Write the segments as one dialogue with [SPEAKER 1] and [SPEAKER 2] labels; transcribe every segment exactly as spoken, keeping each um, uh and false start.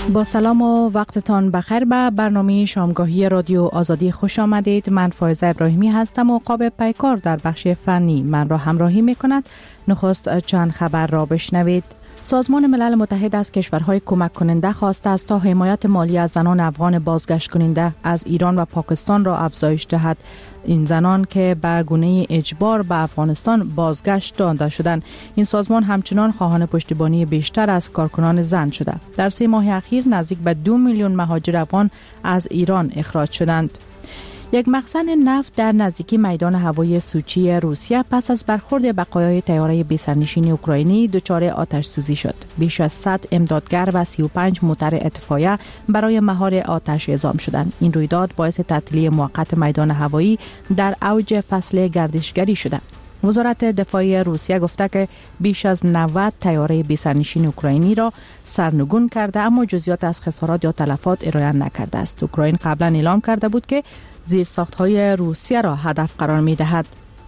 [SPEAKER 1] با سلام و وقتتان بخیر به برنامه شامگاهی رادیو آزادی خوش آمدید. من فائزه ابراهیمی هستم و قاب پیکار در بخش فنی من را همراهی می کند. نخست چند خبر را بشنوید. سازمان ملل متحد از کشورهای کمک کننده خواسته است تا حمایت مالی از زنان افغان بازگشت کننده از ایران و پاکستان را افزایش دهد. این زنان که به گونه اجبار به افغانستان بازگشت داده شدند. این سازمان همچنان خواهان پشتیبانی بیشتر از کارکنان زن شده. در سه ماه اخیر نزدیک به دو میلیون مهاجر افغان از ایران اخراج شدند. یک مخزن نفت در نزدیکی میدان هوایی سوچی روسیه پس از برخورد بقایای طیاره بی‌سرنشین اوکراینی دچار آتش سوزی شد. بیش از صد امدادگر و سی و پنج موتر اطفائیه برای مهار آتش اعزام شدند. این رویداد باعث تعطیلی موقت میدان هوایی در اوج فصل گردشگری شده. وزارت دفاع روسیه گفته که بیش از نود طیاره بی‌سرنشین اوکراینی را سرنگون کرده، اما جزئیات از خسارات یا تلفات ارائه نکرده است. اوکراین قبلا اعلام کرده بود که زیرساخت‌های روسیه را هدف قرار می‌دهد.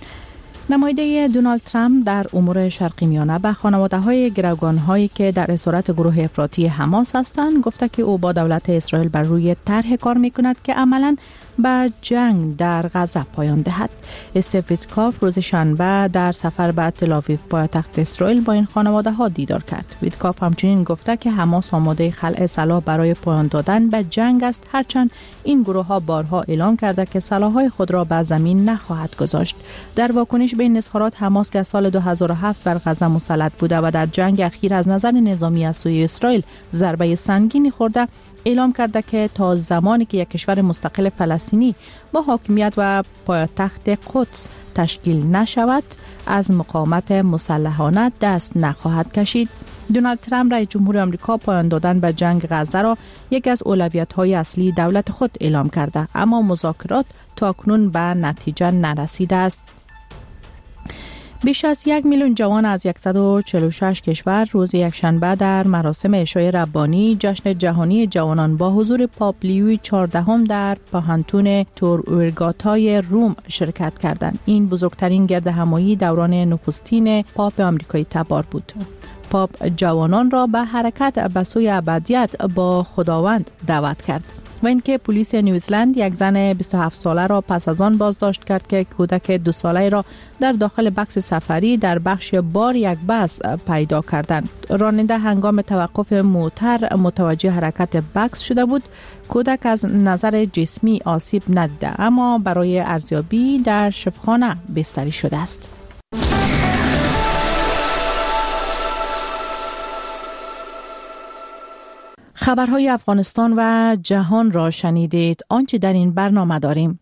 [SPEAKER 1] نماینده دونالد ترامپ در امور شرقی میانه به خانواده‌های گروگان‌هایی که در اسارت گروه افراطی حماس هستند گفته که او با دولت اسرائیل بر روی طرح کار می‌کند که عملاً به جنگ در غزه پایان دهد. استیو ویتکاف روز شنبه در سفر به تل‌آویو پایتخت اسرائیل با این خانواده‌ها دیدار کرد. ویتکاف همچنین گفته که حماس آماده خلع سلاح برای پایان دادن به جنگ است، هرچند این گروه‌ها بارها اعلام کرده که سلاح‌های خود را به زمین نخواهد گذاشت. در واکنش به این اظهارات حماس که سال دو هزار و هفت بر غزه مسلط بوده و در جنگ اخیر از نظر نظامی از سوی اسرائیل ضربه سنگینی خورده، اعلام کرده که تا زمانی که یک کشور مستقل فلسطینی با حاکمیت و پایتخت قدس تشکیل نشود از مقاومت مسلحانه دست نخواهد کشید. دونالد ترامپ رئیس جمهور آمریکا پایان دادن به جنگ غزه را یکی از اولویت‌های اصلی دولت خود اعلام کرده، اما مذاکرات تاکنون به نتیجه نرسیده است. بیش از یک میلیون جوان از صد و چهل و شش کشور روز یکشنبه در مراسم عشای ربانی جشن جهانی جوانان با حضور پاپ لیوی چهاردهم در پاهنتون تورورگاتای روم شرکت کردند. این بزرگترین گرد همایی دوران نخستین پاپ آمریکایی تبار بود. پاپ جوانان را به حرکت به سوی ابدیت با خداوند دعوت کرد. و اینکه پلیس نیوزلند یک زن بیست و هفت ساله را پس از آن بازداشت کرد که کودک دو ساله را در داخل بکس سفری در بخش بار یک بس پیدا کردند. راننده هنگام توقف موتر متوجه حرکت بکس شده بود. کودک از نظر جسمی آسیب ندیده، اما برای ارزیابی در شفاخانه بستری شده است. خبرهای افغانستان و جهان را شنیدید. آنچه در این برنامه داریم: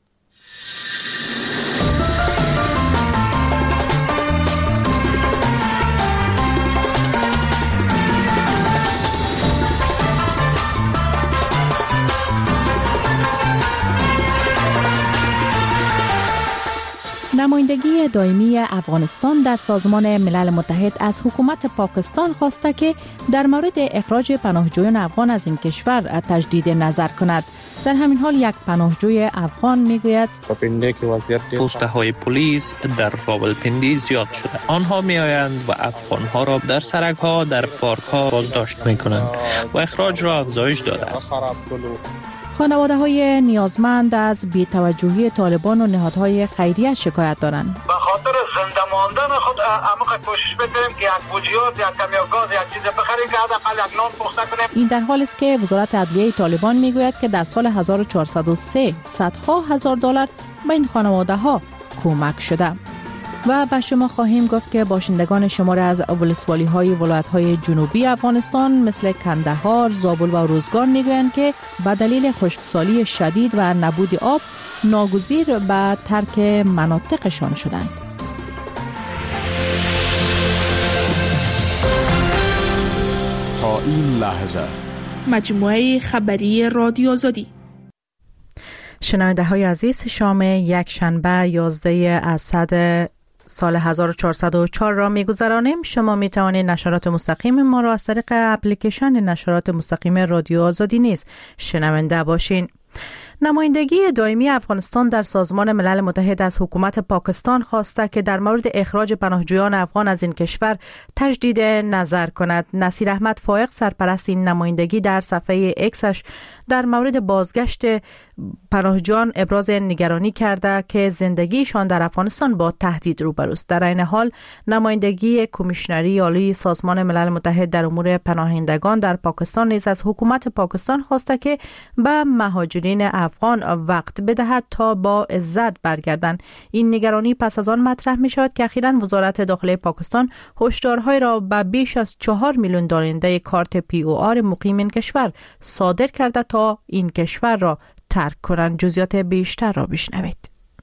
[SPEAKER 1] نمایندگی دائمی افغانستان در سازمان ملل متحد از حکومت پاکستان خواسته که در مورد اخراج پناهجویان افغان از این کشور تجدید نظر کند. در همین حال یک پناهجوی افغان میگوید
[SPEAKER 2] پوسته های پلیس در راولپندی زیاد شده. آنها می آیند و افغان ها را در سرک ها، در پارک ها بازداشت می کنند و اخراج را افزایش داده است.
[SPEAKER 1] خانواده های نیازمند از بی‌توجهی طالبان و نهادهای خیریه شکایت دارند.
[SPEAKER 3] به خاطر زنده ماندن خود عمق کوشش بکنیم که یک بوجیات، یک کمیاب گاز، یک چیز بخریم که حداقل یک نان پخته کنیم.
[SPEAKER 1] این در حالی است که وزارت عدلیه طالبان میگوید که در سال هزار و چهارصد و سه صدها هزار دلار به این خانواده ها کمک شده. و به شما خواهیم گفت که باشندگان شماری از ولسوالی های ولایت های جنوبی افغانستان مثل کندهار، زابل و روزگان میگویند که به دلیل خشکسالی شدید و نبود آب ناگزیر به ترک مناطقشان شدند.
[SPEAKER 4] تا این لحظه
[SPEAKER 5] مجموعه خبری رادیو آزادی.
[SPEAKER 1] شنونده های عزیز، شام یک شنبه یازده اسد سال هزار و چهارصد و چهار را می‌گذرانیم. شما می توانید نشرات مستقیم ما را از طریق اپلیکیشن نشرات مستقیم رادیو آزادی نیز شنونده باشین. نمایندگی دائمی افغانستان در سازمان ملل متحد از حکومت پاکستان خواسته که در مورد اخراج پناهجویان افغان از این کشور تجدید نظر کند. نصیر احمد فائق سرپرست این نمایندگی در صفحه اکسش در مورد بازگشت پناهجویان ابراز نگرانی کرده که زندگیشان در افغانستان با تهدید روبروست. در این حال نمایندگی کمیشنری عالی سازمان ملل متحد در امور پناهندگان در پاکستان نیز از حکومت پاکستان خواسته که به مهاجرین افغان وقت بدهد تا با عزت برگردند. این نگرانی پس از آن مطرح می شود که اخیراً وزارت داخلی پاکستان هشدارهای را به بیش از چهار میلیون دارنده کارت پی او آر مقیم این کشور صادر کرده تا این کشور را ترک کنند. جزئیات بیشتر را بشنوید.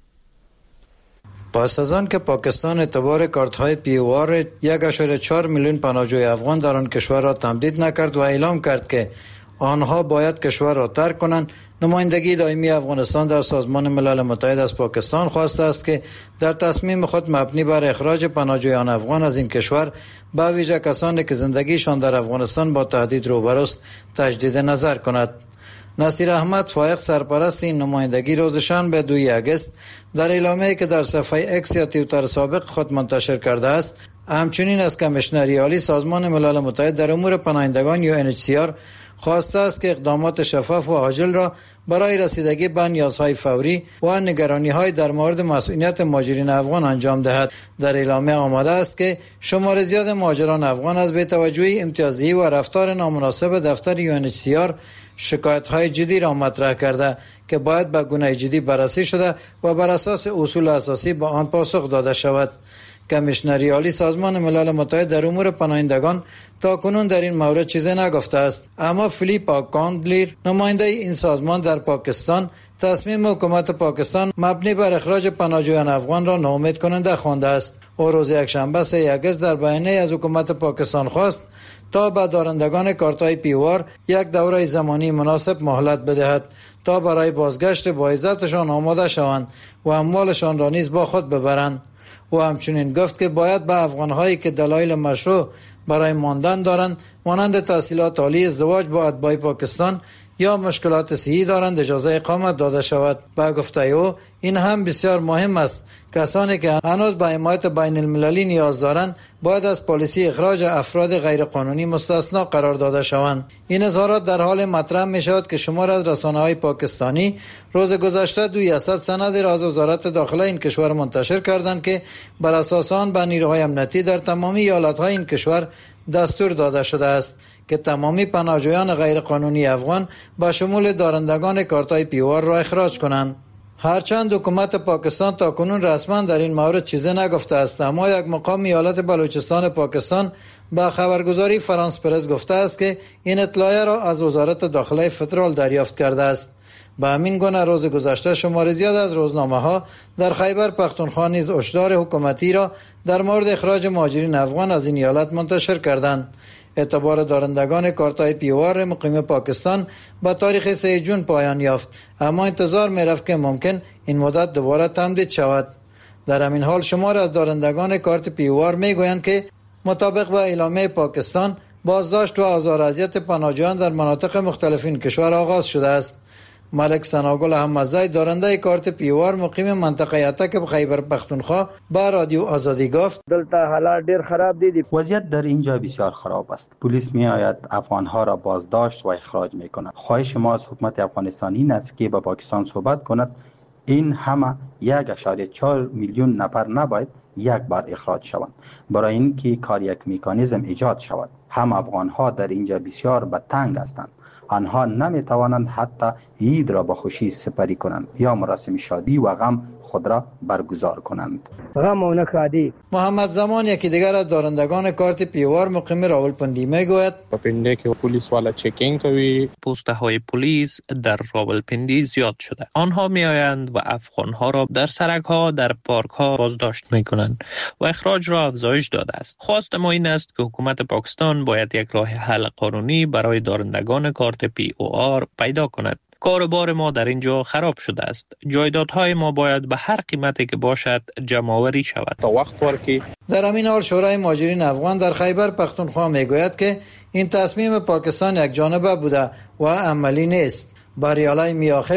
[SPEAKER 6] پس از آن که پاکستان اعتبار کارت های پی او آر یک ممیز چهار میلیون پناهجوی افغان در آن کشور را تمدید نکرد و اعلام کرد که آنها باید کشور را ترک کنند، نمایندگی دائمی افغانستان در سازمان ملل متحد از پاکستان خواسته است که در تصمیم خود مبنی بر اخراج پناهجویان افغان از این کشور به ویژه کسانی که زندگیشان در افغانستان با تهدید روبروست تجدید نظر کند. نصیر احمد فائق سرپرست این نمایندگی روز شنبه دوم اگست در اعلامیه‌ای که در صفحه اکس یا توییتر سابق خود منتشر کرده است همچنین از کمیشنری عالی سازمان ملل متحد در امور پناهندگان یو ان اچ سی آر خواسته است که اقدامات شفاف و عاجل را برای رسیدگی به نیازهای فوری و نگرانی‌های در مورد مسئولیت مهاجرین افغان انجام دهد. در اعلامیه آمده است که شمار زیاد مهاجران افغان از بی‌توجهی امتیازی و رفتار نامناسب دفتر یو ان اچ سی آر شکایت‌های جدی را مطرح کرده که باید به گونه جدی بررسی شده و بر اساس اصول اساسی به آن پاسخ داده شود. کمیشنری عالی سازمان ملل متحد در امور پناهندگان تا کنون در این مورد چیزی نگفته است، اما فیلیپا کاندلیر نماینده این سازمان در پاکستان تصمیم حکومت پاکستان مبنی بر اخراج پناهجویان افغان را ناامید کننده خوانده است. او روز یکشنبه سوم اگست در بیانیه از حکومت پاکستان خواست تا به دارندگان کارت‌های پی او آر یک دوره زمانی مناسب مهلت بدهد تا برای بازگشت با عزتشان آماده شوند و اموالشان را نیز با خود ببرند. و همچنین گفت که باید به افغان‌هایی که دلایل مشروع برای ماندن دارند مانند تحصیلات عالی، ازدواج با اتباع پاکستان یا مشکلات صحی دارند اجازه اقامت داده شود. با گفته او این هم بسیار مهم است. کسانی که هنوز به حمایت بین المللی نیاز دارند باید از پالیسی اخراج افراد غیرقانونی مستثنا قرار داده شوند. این اظهارات در حال مطرح می شود که شمار از رسانه‌های پاکستانی روز گذشته دویصد سند را از وزارت داخله این کشور منتشر کردند که بر اساس آن به نیروهای امنیتی در تمامی ایالت‌های این کشور دستور داده شده است که تمامی پناهجویان غیرقانونی افغان به شمول دارندگان کارت‌های پی او آر را اخراج کنند. هرچند حکومت پاکستان تا کنون رسما در این مورد چیزی نگفته است، اما یک مقام ایالت بلوچستان پاکستان با خبرگزاری فرانس پرس گفته است که این اطلاع را از وزارت داخله فدرال دریافت کرده است. به همین گونه روز گذشته شمار زیاد از روزنامه‌ها در خیبر پختونخوا نیز هشدار حکومتی را در مورد اخراج مهاجرین افغان از این ایالت منتشر کردند. اعتبار دارندگان کارت‌های پی او آر مقیم پاکستان با تاریخ سوم ژوئن پایان یافت، اما انتظار می‌رفت که ممکن این مدت دوباره تمدید شود. در همین حال شمار از دارندگان کارت پی او آر می‌گویند که مطابق با اعلامیه پاکستان بازداشت و آزار و اذیت پناهجویان در مناطق مختلف این کشور آغاز شده است. ملک ثناگل احمدزی دارنده کارت پی او آر مقیم منطقه اتک خیبر پختونخوا با رادیو آزادی گفت
[SPEAKER 7] دلته حالات ډیر خراب دي.
[SPEAKER 8] وضعیت در اینجا بسیار خراب است. پلیس می آید افغانها را بازداشت و اخراج می کند. خواهش ما از حکومت افغانستان این است که با پاکستان صحبت کند. این همه یک ممیز چهار میلیون نفر نباید یک بار اخراج شوند برای اینکه کار یک مکانیزم ایجاد شود. هم افغانها در اینجا بسیار به تنگ هستند. آنها نمی توانند حتی عید را با خوشی سپری کنند یا مراسم شادی و غم خود را برگزار کنند.
[SPEAKER 7] غم و نکادی.
[SPEAKER 6] محمد زمان یکی دیگر از دارندگان کارت پی او آر مقیم راولپندی میگوید
[SPEAKER 2] پنده که پلیس والا چکینگ کوي، پوسته های پلیس در راولپندی زیاد شده. آنها می آیند و افغانها را در سرک ها در پارک ها بازداشت می کنند و اخراج را افزایش داده است. خواست ما این است که حکومت پاکستان باید یک راه حل قانونی برای دارندگان کارت پی او آر پیدا کند. کاربار ما در اینجا خراب شده است. جایدادهای ما باید به هر قیمتی که باشد جمع‌آوری شود تا وقت ورکی.
[SPEAKER 6] در همین حال شورای مهاجرین افغان در خیبر پختونخوا میگوید که این تصمیم پاکستان یک جانبه بوده و عملی نیست. باریالای میاخل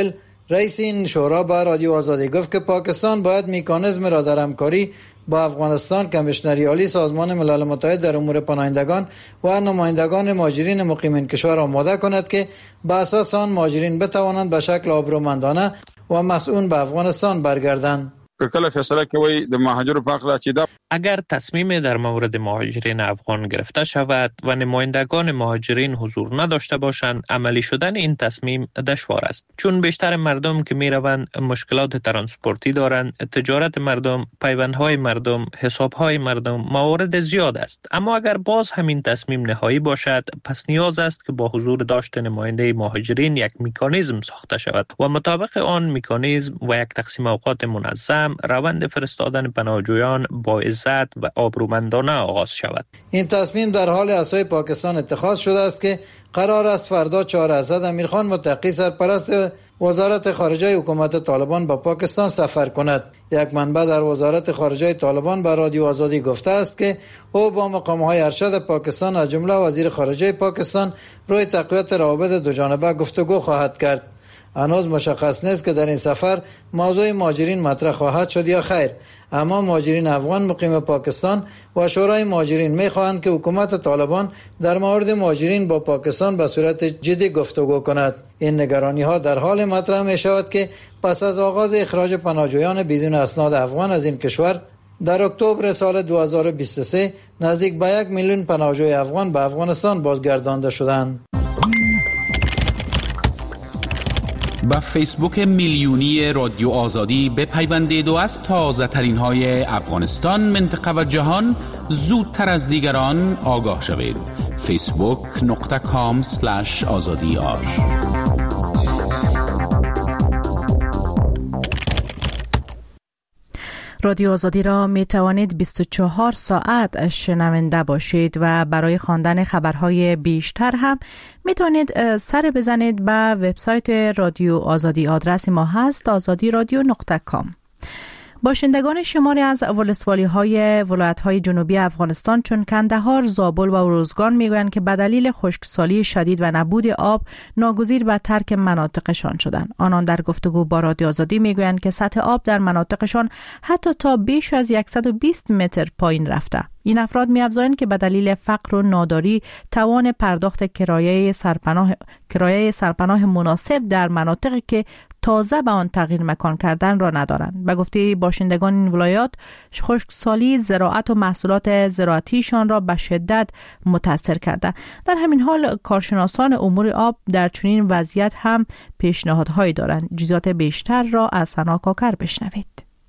[SPEAKER 6] رئیس این شورا به رادیو آزادی گفت که پاکستان باید مکانیزم را در همکاری با افغانستان، کمیشنری عالی سازمان ملل متحد در امور پناهندگان و نمایندگان مهاجرین مقیم این کشور آماده کند که به اساس آن مهاجرین بتوانند به شکل آبرومندانه و مسئول به افغانستان برگردند.
[SPEAKER 9] کله فیصله کوي د مهاجرو په اړه چې دا
[SPEAKER 2] اگر تصمیم در مورد مهاجرین افغان گرفته شود و نمایندگان مهاجرین حضور نداشته باشند، عملی شدن این تصمیم دشوار است، چون بیشتر مردم که می روند مشکلات ترانسپورتی دارند، تجارت مردم، پیوندهای مردم، حسابهای مردم، موارد زیاد است. اما اگر باز همین تصمیم نهایی باشد، پس نیاز است که با حضور داشت نماینده مهاجرین یک مکانیزم ساخته شود و مطابق آن مکانیزم و یک تقسیم اوقات منظم روند فرستادن پناهجویان با عزت و آبرومندانه آغاز شود.
[SPEAKER 6] این تصمیم در حال اسای پاکستان اتخاذ شده است که قرار است فردا چهار اسد امیرخان متقی سرپرست وزارت خارجه حکومت طالبان به پاکستان سفر کند. یک منبع در وزارت خارجه طالبان به رادیو آزادی گفته است که او با مقام‌های ارشد پاکستان از جمله وزیر خارجه پاکستان روی تقویت روابط دوجانبه گفتگو خواهد کرد. هنوز مشخص نیست که در این سفر موضوع مهاجرین مطرح خواهد شد یا خیر، اما مهاجرین افغان مقیم پاکستان و شورای مهاجرین می‌خواهند که حکومت طالبان در مورد مهاجرین با پاکستان به صورت جدی گفتگو کند. این نگرانی‌ها در حال مطرح می‌شود که پس از آغاز اخراج پناهجویان بدون اسناد افغان از این کشور در اکتبر سال دو هزار و بیست و سه نزدیک به یک میلیون پناهجوی افغان به افغانستان بازگردانده شدند.
[SPEAKER 10] با فیسبوک میلیونی رادیو آزادی بپیوندید و از تازه ترین های افغانستان، منطقه و جهان زودتر از دیگران آگاه شوید. فیسبوک نقطه کام سلش آزادی آر.
[SPEAKER 1] رادیو آزادی را می توانید بیست و چهار ساعت شنونده باشید و برای خواندن خبرهای بیشتر هم می توانید سر بزنید به وبسایت رادیو آزادی. آدرس ما هست آزادی رادیو نقطه کام. باشندگان شماری از ولسوالی های ولایت های جنوبی افغانستان چون کندهار، زابل و روزگان میگویند که به دلیل خشکسالی شدید و نبود آب ناگزیر به ترک مناطقشان شدند. آنان در گفتگو با رادیو آزادی میگویند که سطح آب در مناطقشان حتی تا بیش از صد و بیست متر پایین رفته. این افراد می‌افزایند که به دلیل فقر و ناداری توان پرداخت کرایه سرپناه کرایه سرپناه مناسب در مناطقی که تازه به آن تغییر مکان کردن را ندارند. به گفته باشندگان این ولایات، خشکسالی زراعت و محصولات زراعتیشان را به شدت متاثر کرده. در همین حال کارشناسان امور آب در چنین وضعیت هم پیشنهادهایی دارند. جزئیات بیشتر را از ثنا کاکر بشنوید.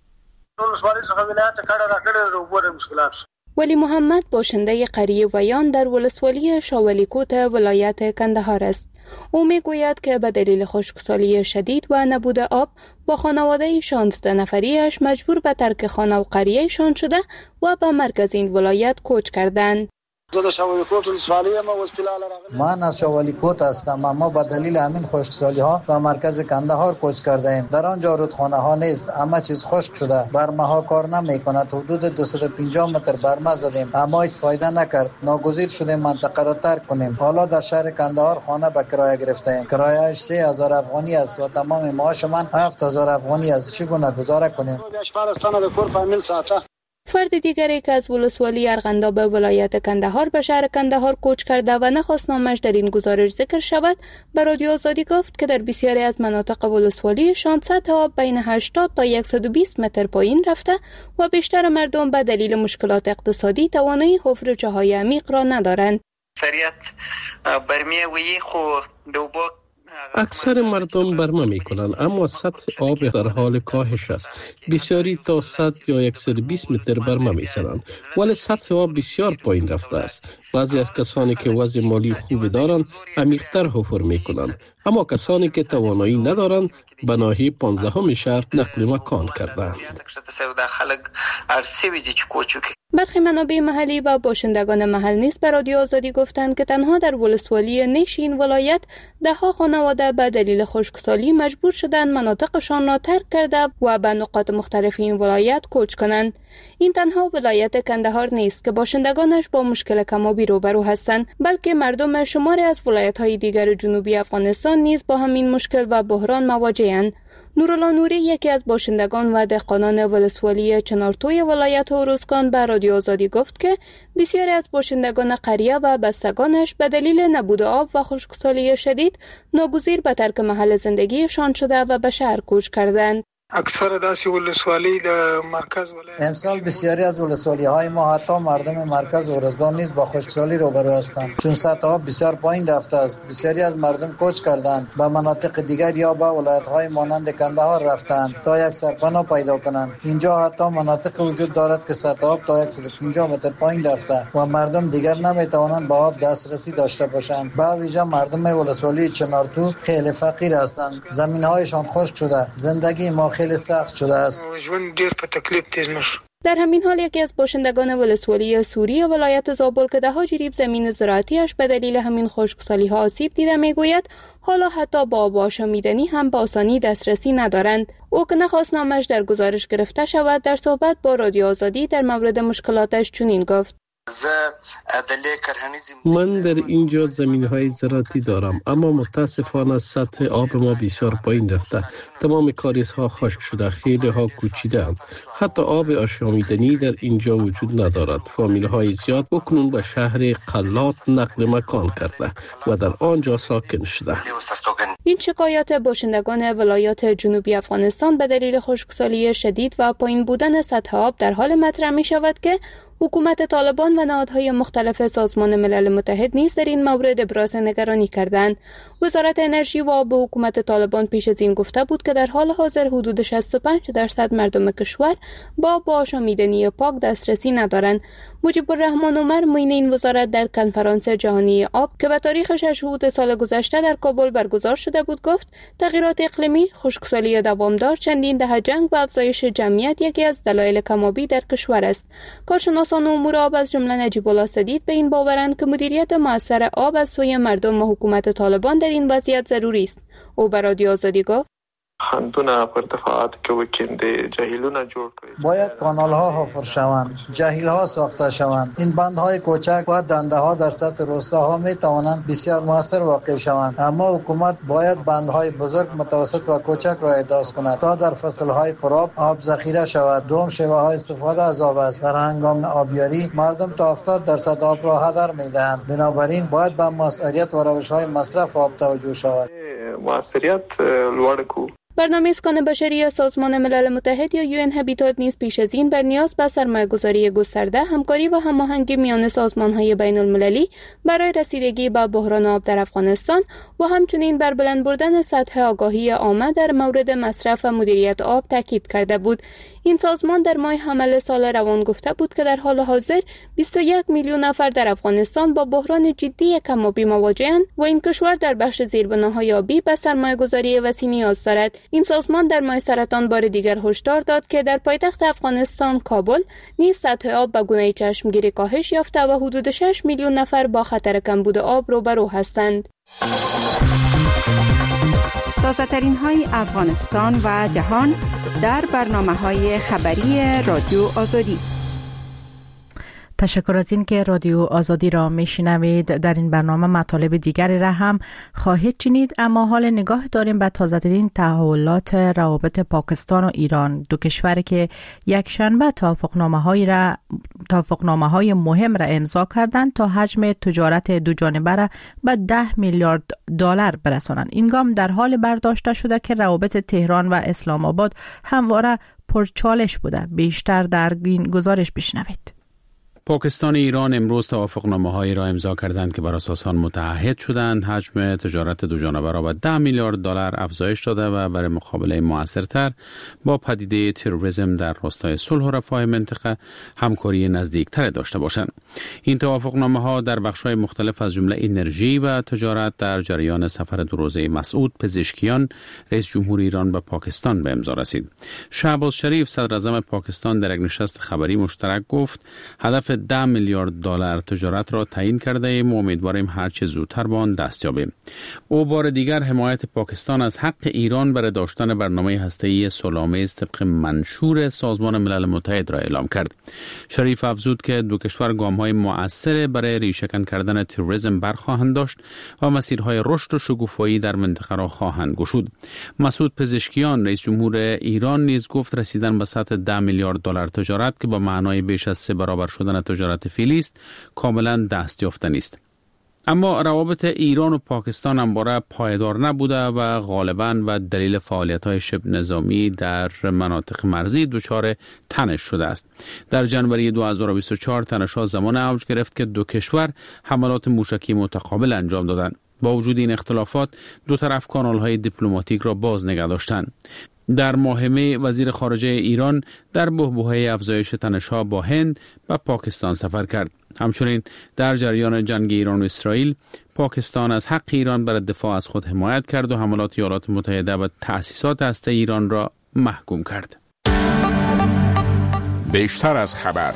[SPEAKER 11] ولی محمد باشنده قریه ویان در ولسوالی شاولیکوت ولایت کندهار است. او می گوید که به دلیل خشکسالی شدید و نبود آب با خانواده شانزده نفریش مجبور به ترک خانه و قریه شان شده و به مرکز این ولایت کوچ کردند.
[SPEAKER 6] من از شاولیکوت هستم، اما با دلیل همین خشکسالی ها به مرکز کندهار کوچ کرده ایم. در آنجا رودخانه ها نیست، همه چیز خشک شده، برمه ها کار نمی کند. حدود دویست و پنجاه متر برمه زدیم اما هیچ فایده نکرد. ناگزیر شدیم منطقه را ترک کنیم. حالا در شهر کندهار خانه به کرایه گرفته ایم. کرایه‌اش سه هزار افغانی است و تمام معاش من هفت هزار افغانی است. چگونه گذاره کنیم؟
[SPEAKER 11] فرد دیگری که از ولسوالی ارغنداب ولایت کندهار به شهر کندهار کوچ کرده و نخواست نامش در این گزارش ذکر شود، به رادیو آزادی گفت که در بسیاری از مناطق ولسوالی شان سطح آب بین هشتاد تا صد و بیست متر پایین رفته و بیشتر مردم به دلیل مشکلات اقتصادی توانایی حفر چاهای عمیق را ندارند.
[SPEAKER 12] اکثر مردم برمه می کنند، اما سطح آب در حال کاهش است. بسیاری تا صد یا صد و بیست متر برمه می سرند، ولی سطح آب بسیار پایین رفته است. بعضی از کسانی که وضع مالی خوب دارند عمیق‌تر حفر می کنند، اما کسانی که توانایی ندارند به ناحیه پانزدهم شهر نقل مکان کردند.
[SPEAKER 11] برخی منابع محلی و باشندگان محل نیز به رادیو آزادی گفتند که تنها در ولسوالی نیش این ولایت ده ها خانواده به دلیل خشکسالی مجبور شدند مناطقشان را ترک کرده و به نقاط مختلف این ولایت کوچ کنند. این تنها ولایت کندهار نیست که باشندگانش با مشکل کمابی روبرو هستند، بلکه مردم شماری از ولایت‌های دیگر جنوبی افغانستان نیز با همین مشکل و بحران مواجه‌اند. نورالله نوری یکی از باشندگان و دهقانان ولسوالی چنارتوی ولایت اروزگان به رادیو آزادی گفت که بسیاری از باشندگان قریه و بستگانش به دلیل نبود آب و خشکسالی شدید ناگزیر به ترک محل زندگیشان شده و به شهر کوچ کردند.
[SPEAKER 13] اکثر داسی ولسوالی در مرکز ولایت
[SPEAKER 6] امسال بسیاری از ولسوالی های ما حتی مردم مرکز اروزگان نیز با خشکسالی روبرو هستند، چون سطح آب بسیار پایین رفته است. بسیاری از مردم کوچ کردند به مناطق دیگر یا به ولایت های مانند کندهار رفتند تا یک سرپناه پیدا کنند. اینجا حتی مناطق وجود دارد که سطح آب تا صد و پنجاه متر پایین رفته و مردم دیگر نمی توانند به آب دسترسی داشته باشند. به ویژه مردم ولسوالی چنارتو خیلی فقیر هستند، زمین هایشان خشک شده، زندگی ما خیلی سخت شده است.
[SPEAKER 11] در همین حال یکی از باشندگان ولسوالی سوری ولایت زابل که دهها جریب زمین زراعتیش به دلیل همین خشکسالی ها آسیب دیده میگوید حالا حتی با آب آشامیدنی هم به آسانی دسترسی ندارند. او که نخواست نامش در گزارش گرفته شود در صحبت با رادیو آزادی در مورد مشکلاتش چنین گفت:
[SPEAKER 12] من در اینجا زمین های زراعتی دارم، اما متاسفانه سطح آب ما بسیار پایین رفته. تمام کاریز ها خشک شده، خیلی ها کوچیده اند. حتی آب آشامیدنی در اینجا وجود ندارد. فامیل های زیاد بکنون به شهر قلات نقل مکان کرده و در آنجا ساکن شده.
[SPEAKER 11] این شکایات باشندگان ولایات جنوبی افغانستان به دلیل خشکسالی شدید و پایین بودن سطح آب در حال مطرح می شود که حکومت طالبان و نهادهای مختلف سازمان ملل متحد نیز در این مورد ابراز نگرانی کردند. وزارت انرژی و آب حکومت طالبان پیش از این گفته بود که در حال حاضر حدود شصت و پنج درصد مردم کشور با آشامیدنی پاک دسترسی ندارند. مجیب الرحمن عمر معین این وزارت در کنفرانس جهانی آب که به تاریخ شش سال گذشته در کابل برگزار شده بود گفت تغییرات اقلیمی، خشکسالی دوامدار، چندین دهه جنگ و افزایش جمعیت یکی از دلایل کم‌آبی در کشور است. کارشناسان امور آب از جمله نجیب الله سدید به این باورند که مدیریت مؤثر آب از سوی مردم و حکومت طالبان در این وضعیت ضروری است. او به رادیو آزادی گفت:
[SPEAKER 14] خندونه پر ارتفاعات که وکنده جهیلونه جوړ کړي،
[SPEAKER 6] باید کانال ها حفر شوند، جهیل ها ساخته شوند. این بند های کوچک و دنده ها در سطح روستاها می توانند بسیار موثر واقع شوند، اما حکومت باید بند های بزرگ، متوسط و کوچک را احداث کند تا در فصل های پرآب آب ذخیره شود. دوم شیوه های استفاده از آب است. در هنگام آبیاری مردم تا هفتاد درصد آب را هدر می دهند، بنابراین باید به مؤثریت و روش های مصرف آب توجه شود.
[SPEAKER 14] مؤثریت لوړ کو.
[SPEAKER 11] برنامه اسکان بشری سازمان ملل متحد یا یو ان هابیتات نیز پیش از این بر نیاز به سرمایه‌گذاری گسترده، همکاری و هماهنگی میان سازمان‌های بین‌المللی برای رسیدگی به بحران آب در افغانستان و همچنین بر بلند بردن سطح آگاهی عامه در مورد مصرف و مدیریت آب تاکید کرده بود. این سازمان در ماه حمل سال روان گفته بود که در حال حاضر بیست و یک میلیون نفر در افغانستان با بحران جدی کم‌آبی مواجه‌اند و این کشور در بخش زیربناهای آبی به سرمایه‌گذاری وسیع نیاز دارد. این سازمان در ماه سرطان بار دیگر هشدار داد که در پایتخت افغانستان کابل نیز سطح آب به گونه چشمگیری کاهش یافته و حدود شش میلیون نفر با خطر کمبود آب روبرو هستند.
[SPEAKER 15] تازه ترین های افغانستان و جهان در برنامه های خبری رادیو آزادی.
[SPEAKER 1] تشکر از این که رادیو آزادی را میشنوید. در این برنامه مطالب دیگری را هم خواهید شنید، اما حال نگاه داریم به تازه‌ترین تحولات روابط پاکستان و ایران، دو کشوری که یک شنبه توافقنامه‌های را توافقنامه‌های مهم را امضا کردند تا حجم تجارت دو جانبه را به ده میلیارد دلار برسانند. این گام در حال برداشته شده که روابط تهران و اسلام آباد همواره پرچالش بوده. بیشتر در این گزارش بشنوید.
[SPEAKER 10] پاکستان و ایران امروز توافقنامه‌هایی را امضا کردند که بر اساس آن متعهد شدند حجم تجارت دو جانبه را به ده میلیارد دلار افزایش داده و برای مقابله موثرتر با پدیده تروریسم در راستای صلح و رفاه منطقه همکاری نزدیکتر داشته باشند. این توافقنامه‌ها در بخش‌های مختلف از جمله انرژی و تجارت در جریان سفر دو روزه مسعود پزشکیان رئیس جمهور ایران به پاکستان به امضا رسید. شهباز شریف صدر اعظم پاکستان در یک نشست خبری مشترک گفت هدف ده میلیارد دلار تجارت را تعیین کرده ایم و امیدواریم هر چه زودتر به آن دست یابیم. او بار دیگر حمایت پاکستان از حق ایران برای داشتن برنامه هسته‌ای صلح‌آمیز طبق منشور سازمان ملل متحد را اعلام کرد. شریف افزود که دو کشور گام‌های مؤثر برای ریشه‌کن کردن تروریسم برخواهند داشت و مسیرهای رشد و شکوفایی در منطقه را خواهند گشود. مسعود پزشکیان رئیس جمهور ایران نیز گفت رسیدن به سطح ده میلیارد دلار تجارت که با معنای بیش از سه برابر شدن تجارت فعلی است کاملا دست یافتنی است. اما روابط ایران و پاکستان همواره پایدار نبوده و غالباً و دلیل فعالیت‌های شبه نظامی در مناطق مرزی دچار تنش شده است. در جنوری دو هزار و بیست و چهار تنش‌ها زمان اوج گرفت که دو کشور حملات موشکی متقابل انجام دادند. با وجود این اختلافات دو طرف کانال‌های دیپلماتیک را باز نگه داشتند. در ماه می وزیر خارجه ایران در بحبوحه افزایش تنش‌ها با هند و پاکستان سفر کرد. همچنین در جریان جنگ ایران و اسرائیل پاکستان از حق ایران برای دفاع از خود حمایت کرد و حملات ایالات متحده و تأسیسات هسته ایران را محکوم کرد.
[SPEAKER 4] بیشتر از خبر.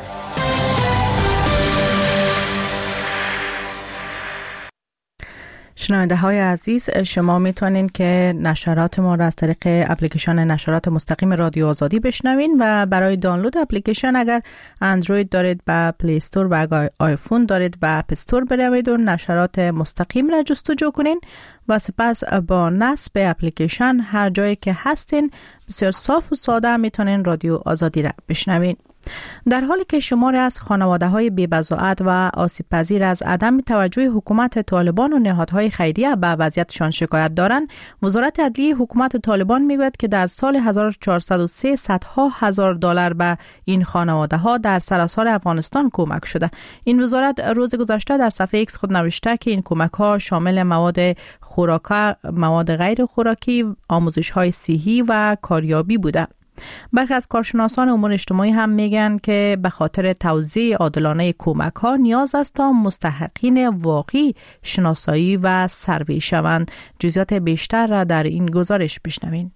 [SPEAKER 1] شنونده های عزیز، شما میتونین که نشرات ما را از طریق اپلیکیشن نشرات مستقیم رادیو آزادی بشنوین و برای دانلود اپلیکیشن اگر اندروید دارید به پلی استور و اگر آیفون دارید به اپ استور بروید و نشرات مستقیم را جستجو کنین و سپس با نصب اپلیکیشن هر جایی که هستین بسیار صاف و ساده میتونین رادیو آزادی را بشنوین. در حالی که شماری از خانواده‌های بی‌بضاعت و آسیب‌پذیر از عدم توجه حکومت طالبان و نهادهای خیریه به وضعیتشان شکایت دارند، وزارت عدلیه حکومت طالبان میگوید که در سال هزار و چهارصد و سه صدها هزار دلار به این خانواده‌ها در سراسر افغانستان کمک شده. این وزارت روز گذشته در صفحه ایکس خود نوشته که این کمک‌ها شامل مواد خوراکی، مواد غیر خوراکی، آموزش‌های صحی و کاریابی بوده. برخی از کارشناسان امور اجتماعی هم میگن که به خاطر توزیع عادلانه کمک ها نیاز است تا مستحقین واقعی شناسایی و سروی شوند. جزئیات بیشتر را در این گزارش بشنوین.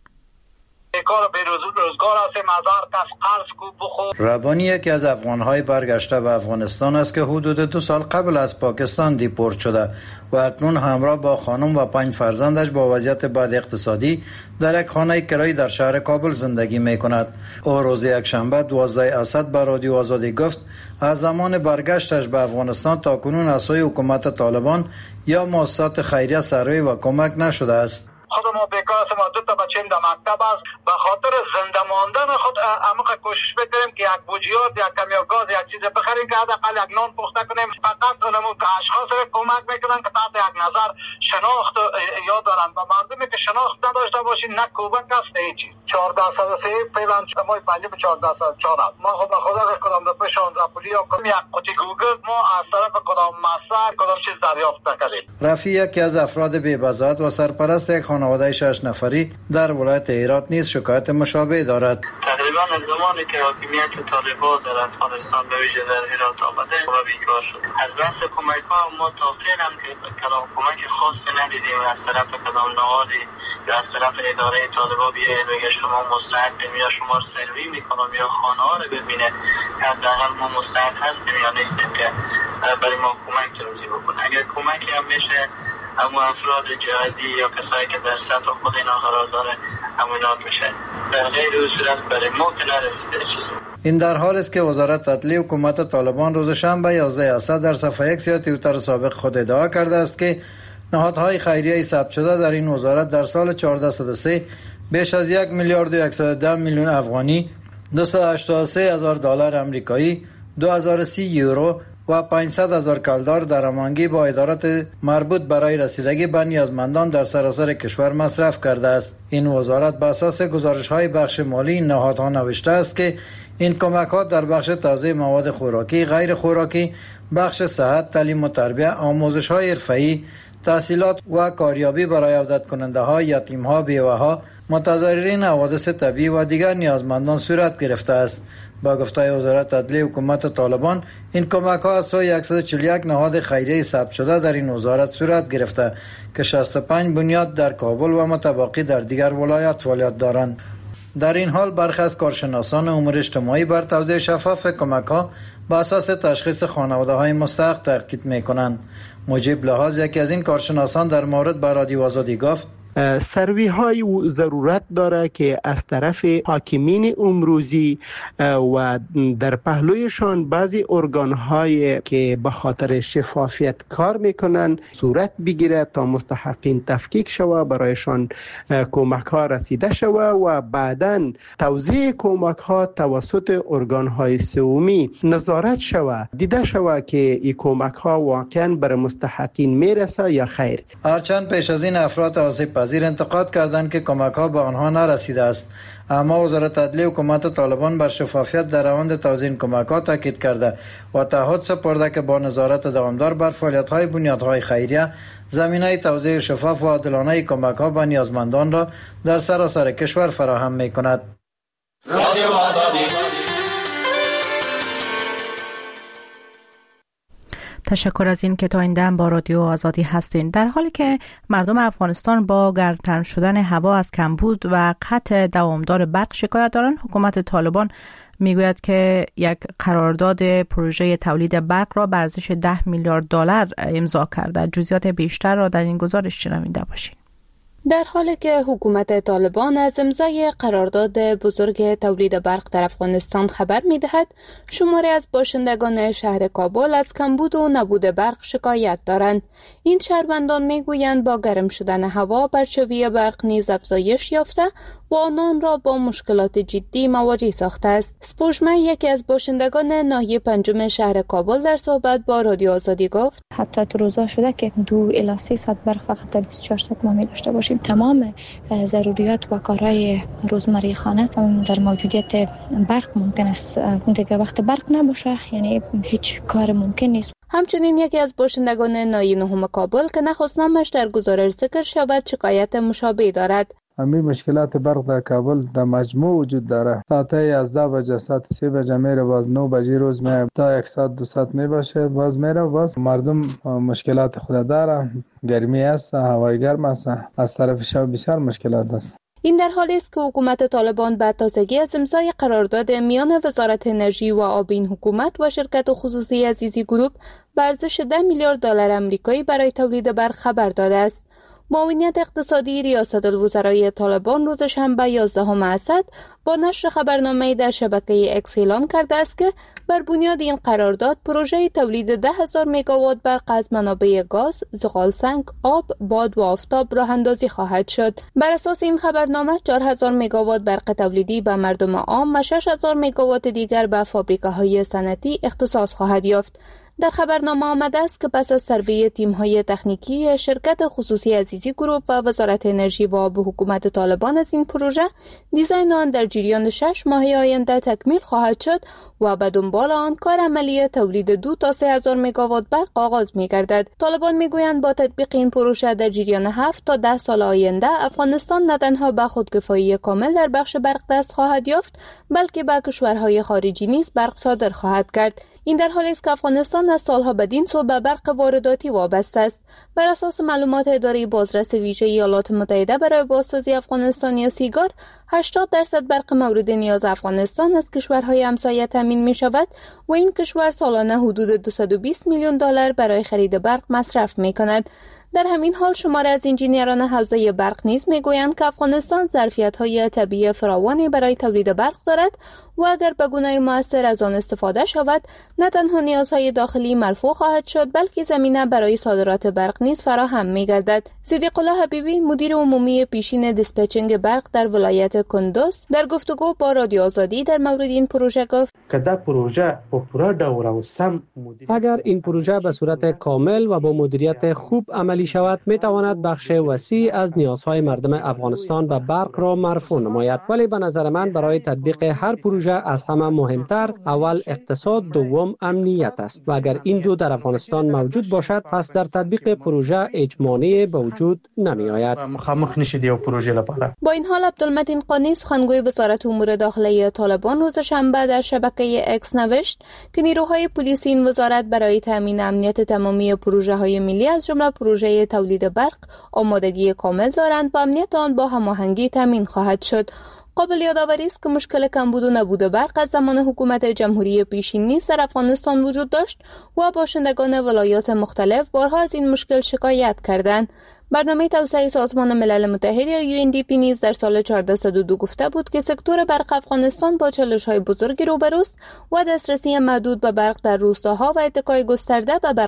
[SPEAKER 6] ربانی یکی از افغان‌های برگشته به افغانستان است که حدود دو سال قبل از پاکستان دیپورت شده و اکنون همراه با خانم و پنج فرزندش با وضعیت بد اقتصادی در یک خانه کرایی در شهر کابل زندگی می‌کند. او روز یکشنبه دوازده اسد به رادیو آزادی گفت از زمان برگشتش به افغانستان تا کنون از سوی حکومت طالبان یا مؤسسات خیریه سروی و کمک نشده است.
[SPEAKER 3] خود ما بیکار هستیم و دو تا بچه‌ام در مکتب است. به خاطر زنده ماندن خود عمیق کوشش بکنیم که یک بوجیات یک کمی گاز یک چیز بخریم که حداقل یک نان پخته کنیم. فقط اونمون که اشخاص را کمک میکنن که تحت یک نظر شناخت یاد دارن و مردمی که شناخت نداشته باشین نه کمک است نه هیچ چیز. چهارده صد و سه فعلا ما پنجاه و چهارده صد و چهار ما خود به خدا کدام دو شانزده پولی یا کدام یک قوطی گوگل ما از طرف کدام مصرف کدام چیز دریافت نکردیم.
[SPEAKER 6] رفیع یکی از افراد بی‌بضاعت و سرپرست یک خانواده شش نفری در ولایت هرات نیز شکایت مشابه دارد.
[SPEAKER 14] تقریبا از زمانی که حاکمیت طالبان در افغانستان به ویژه در هرات آمده و بیکار شد. از بحث کمک ها ما تا فعلا که کدام کمک خاصی ندیدیم از طرف کدام نهادی یا از طرف اداره طالبان بیاید بگه شما مستحقیم یا شما سروی میکنم یا خانه ها رو ببینه حداقل ما مستحق هستیم یا نیستیم که برای ما کمک توضیح بکنه. اگر کمکی هم میشه اما افراد جهادی یا کسایی که در سطح خود اینا قرار داره امانات میشه. در غیر او صورت برای ما که نرسیده چیزی.
[SPEAKER 6] این در حال است که وزارت عدلیه حکومت طالبان روز شنبه یازده اسد در صفحه ایکس یا توییتر سابق خود ادعا کرده است که نهادهای خیریه ثبت شده در این وزارت در سال چهارده صد و سه بیش از یک میلیارد و صد و ده میلیون افغانی، دویست و هشتاد و سه هزار دلار آمریکایی، دو هزار و سی یورو و پانصد هزار کلدار درآمدگی با ادارات مربوط برای رسیدگی به نیازمندان در سراسر کشور مصرف کرده است. این وزارت بر اساس گزارش‌های بخش مالی این نهادها نوشته است که این کمک‌ها در بخش توزیع مواد خوراکی، غیر خوراکی، بخش صحت، تعلیم و تربیت، آموزش‌های حرفه‌ای، تحصیلات و کاریابی برای عودت کننده‌ها، یتیم‌ها، بیوه‌ها، متضررین حوادث طبیعی و دیگر نیازمندان صورت گرفته است. با گفته وزارت عدلیه حکومت طالبان این کمک ها از سوی صد و چهل و یک نهاد خیریه ثبت شده در این وزارت صورت گرفته که شصت و پنج بنیاد در کابل و متباقی در دیگر ولایات فعالیت دارند. در این حال برخی از کارشناسان امور اجتماعی بر توزیع شفاف کمک‌ها به اساس تشخیص خانواده‌های مستحق تاکید می‌کنند. مجیب لحاظ یکی از این کارشناسان در مورد به رادیو آزادی گفت
[SPEAKER 16] سروی های ضرورت داره که از طرف حاکمین امروزی و در پهلویشان بعضی ارگان های که به خاطر شفافیت کار میکنن صورت بگیره تا مستحقین تفکیک شوه، برایشان کمک ها رسیده شوه و بعداً توزیع کمک ها توسط ارگان های سومی نظارت شوه، دیده شوه که این کمک ها واقعا بر مستحقین میرسه یا خیر.
[SPEAKER 6] هرچند پیش از این افراد آسیب پذیر انتقاد کردند که کمک ها به آنها نرسیده است، اما وزارت عدلیه حکومت طالبان بر شفافیت در روند توزیع کمک ها تاکید کرده و تعهد سپرده که با نظارت دوامدار بر فعالیت های بنیادهای خیریه زمینه توزیع شفاف و عادلانه کمک ها به نیازمندان را در سراسر کشور فراهم می کند. رادیو آزادی.
[SPEAKER 1] تشکر از این که تا این دم با رادیو آزادی هستین. در حالی که مردم افغانستان با گرمتر شدن هوا از کمبود و قطع دوامدار برق شکایت دارند، حکومت طالبان میگوید که یک قرارداد پروژه تولید برق را به ارزش ده میلیارد دلار امضا کرده. جزئیات بیشتر را در این گزارش شنونده باشید.
[SPEAKER 11] در حالی که حکومت طالبان از امضای قرارداد بزرگ تولید برق در افغانستان خبر می‌دهد، شماری از باشندگان شهر کابل از کمبود و نبود برق شکایت دارند. این شهروندان میگویند با گرم شدن هوا برچوی برق نیز افزایش یافته و آنان را با مشکلات جدی مواجه ساخته است. سپوشمه یکی از باشندگان ناحیه پنجم شهر کابل در صحبت با رادیو آزادی گفت
[SPEAKER 17] حتی تو روزا شده که دو الی سه ساعت برق فقط در بیست و چهار ساعت ما می داشته باشیم. تمام ضروریات و کارهای روزمره خانه در موجودیت برق ممکن است. دیگه وقت برق نباشه یعنی هیچ کار ممکن نیست.
[SPEAKER 11] همچنین یکی از باشندگان ناحیه نهم کابل که نخست نامش در گزارش ذکر شود شکایت مشابه دارد.
[SPEAKER 18] همین مشکلات برق در کابل در مجموع وجود داره. ساعت یازده بجه ساعت سه بجه میره، باز نه بجه روز میره تا یک ساعت دو ساعت میباشه باز میره. باز مردم مشکلات خود داره، گرمی است، هوای گرم است، از طرف شب بسیار مشکلات است.
[SPEAKER 11] این در حالی است که حکومت طالبان به تازگی از امضای قرارداد میان وزارت انرژی و آب این حکومت و شرکت خصوصی عزیزی گروپ به ارزش ده میلیارد دلار آمریکایی برای تولید برق خبر داده است. معاونیت اقتصادی ریاست الوزرای طالبان روز شنبه یازدهم اسد با نشر خبرنامه‌ای در شبکه اکس اعلام کرده است که بر بنیاد این قرارداد پروژه تولید ده هزار مگاوات برق از منابع گاز، زغالسنگ، آب، باد و آفتاب راه اندازی خواهد شد. بر اساس این خبرنامه چهار هزار مگاوات برق تولیدی به مردم عام و شش هزار مگاوات دیگر به فابریکه‌های صنعتی اختصاص خواهد یافت. در خبرنامه آمده است که پس از سروی تیم‌های تکنیکی شرکت خصوصی عزیزی گروپ و وزارت انرژی و آب حکومت طالبان از این پروژه، دیزاین آن در جریان شش ماه آینده تکمیل خواهد شد و به دنبال آن کار عملی تولید دو تا سه هزار مگاوات برق آغاز می‌گردد. طالبان می‌گویند با تطبیق این پروژه در جریان هفت تا ده سال آینده افغانستان نه تنها به خودکفایی کامل در بخش برق دست خواهد یافت، بلکه به کشورهای خارجی نیز برق صادر خواهد کرد. این در حالی است که افغانستان از سالها بدین سو به برق وارداتی وابسته است. بر اساس معلومات اداره بازرس ویژه ایالات متحده برای بازسازی افغانستان یا سیگار، هشتاد درصد برق مورد نیاز افغانستان از کشورهای همسایه تامین می شود و این کشور سالانه حدود دویست و بیست میلیون دلار برای خرید برق مصرف می کند. در همین حال شماره از انجینیران حوزه برق نیز میگویند که افغانستان ظرفیت‌های طبیعی فراوانی برای تولید برق دارد و اگر به گونه مؤثر از آن استفاده شود، نه تنها نیازهای داخلی مرفوع خواهد شد، بلکه زمینه برای صادرات برق نیز فراهم می‌گردد. صدیق الله حبیبی، مدیر عمومی پیشین دیسپچینگ برق در ولایت کندوز، در گفتگو با رادیو آزادی در مورد این پروژه گفت:
[SPEAKER 16] که دا پروژه په پوره ډول او سم
[SPEAKER 19] اگر این پروژه به صورت کامل و با مدیریت خوب عملی شود، می تواند بخش وسیع از نیازهای مردم افغانستان به برق را مرفوع نماید. ولی به نظر من برای تطبیق هر پروژه از همه مهمتر اول اقتصاد، دوم امنیت است و اگر این دو در افغانستان موجود باشد، پس در تطبیق پروژه هیچ مانعی به وجود نمی آید.
[SPEAKER 16] مخامخ نشید یو پروژه لپاره.
[SPEAKER 11] با این حال عبدالمتین قانی، سخنگوی وزارت امور داخلی طالبان، روز شنبه در شبکه اکس نوشت که نیروهای پلیسی این وزارت برای تامین امنیت تمامی پروژه های ملی از جمله پروژه تولید برق آمادگی کامل دارند و امنیت آن با هماهنگی تامین خواهد شد. قابل یادآوری است که مشکل کمبود و نبود برق از زمان حکومت جمهوری پیشین در افغانستان وجود داشت و باشندگان ولایات مختلف بارها از این مشکل شکایت کردند. برنامه توسعه سازمان ملل متحد یا یو ان دی پی نیز در سال چهارصد و دو گفته بود که سکتور برق افغانستان با چالش‌های بزرگی روبروست و دسترسی محدود به برق در روستاها و اتکای گسترده به برق